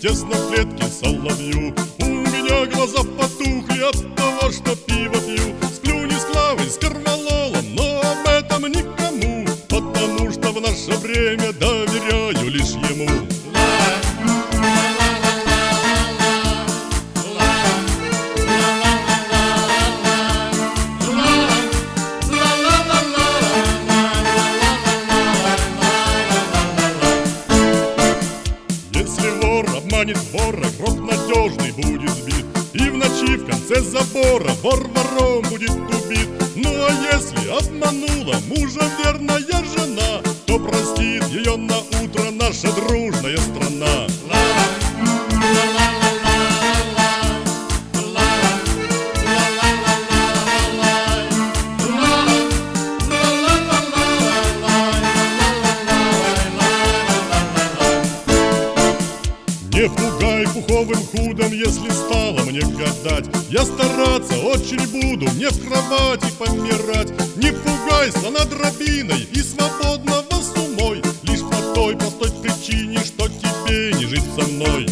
тесно в клетке соловью. У меня глаза потухли от того, что пиво пью. Сплю не с Клавой, с корвалолом, но об этом никому, потому что в наше время доверяю лишь ему. Если вор обманет вора, гроб надежный будет сбит, и в ночи в конце забора вор вором будет убит. Ну а если обманула мужа верная жена, то простит ее на утро наша дружная страна. Не пугай пуховым худом, если стало мне гадать. Я стараться очень буду, не в кровати помирать. Не пугайся над дробиной и свободного с умой, лишь по той простой причине, что тебе не жить со мной.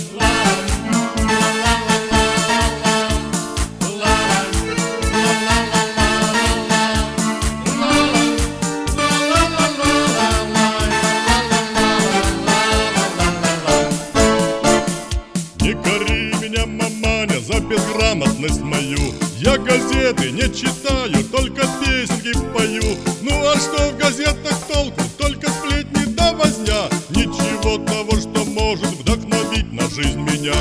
Не кори меня, маманя, за безграмотность мою. Я газеты не читаю, только песенки пою. Ну а что в газетах толку? Только сплетни да возня. Ничего того, что может вдохновить на жизнь меня.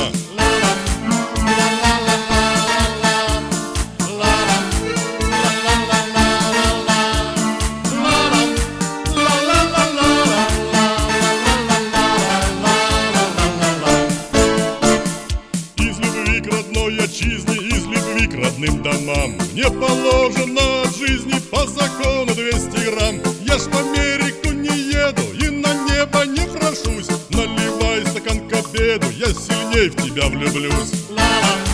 К родной отчизне, из любви к родным домам мне положено от жизни по закону 200 грамм. Я ж в Америку не еду и на небо не прошусь. Наливай стакан к обеду, я сильней в тебя влюблюсь.